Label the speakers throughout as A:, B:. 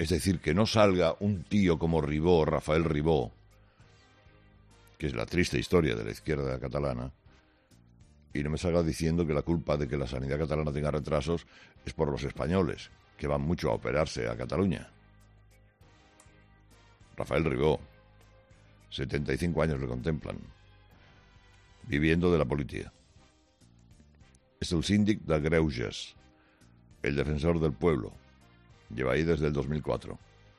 A: Es decir, que no salga un tío como Ribó, Rafael Ribó, que es la triste historia de la izquierda catalana, y no me salga diciendo que la culpa de que la sanidad catalana tenga retrasos es por los españoles, que van mucho a operarse a Cataluña. Rafael Ribó, 75 años le contemplan, viviendo de la política. Es el síndic de Greuges, el defensor del pueblo. Lleva ahí desde el 2004.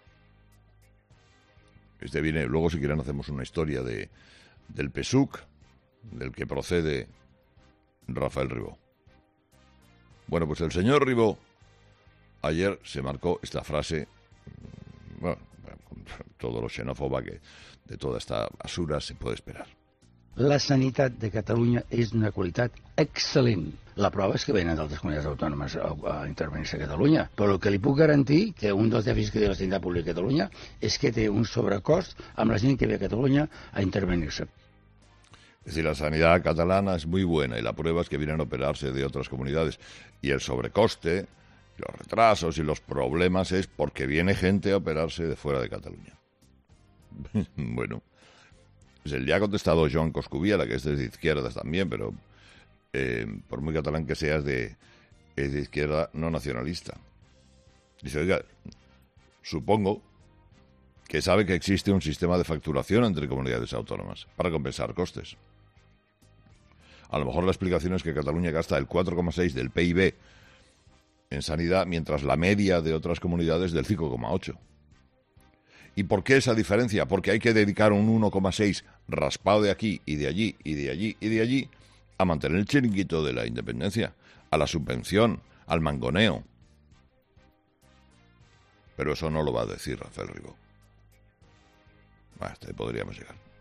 A: Este viene, luego si quieren hacemos una historia del PSUC, del que procede Rafael Ribó. Bueno, pues el señor Ribó ayer se marcó esta frase, bueno, con todo lo xenófoba que de toda esta basura se puede esperar.
B: La sanitat de Catalunya és d'una qualitat excel·lent. La prova és que venen d'altres comunitats autònomes a intervenir-se a Catalunya. Però el que li puc garantir, que un dels dèficits que té la sanitat pública a Catalunya és que té un sobrecost amb la gent que ve a Catalunya a intervenir-se.
A: Es decir, la sanidad catalana es muy buena y la prueba es que vienen a operarse de otras comunidades. Y el sobrecoste, los retrasos y los problemas es porque viene gente a operarse de fuera de Cataluña. Bueno, pues le ha contestado Joan Coscubiela, que es de izquierdas también, pero por muy catalán que seas, es de izquierda no nacionalista. Dice, oiga, supongo que sabe que existe un sistema de facturación entre comunidades autónomas para compensar costes. A lo mejor la explicación es que Cataluña gasta el 4,6 del PIB en sanidad, mientras la media de otras comunidades del 5,8. ¿Y por qué esa diferencia? Porque hay que dedicar un 1,6 raspado de aquí y de allí y de allí y de allí a mantener el chiringuito de la independencia, a la subvención, al mangoneo. Pero eso no lo va a decir Rafael Ribó. Hasta ahí podríamos llegar.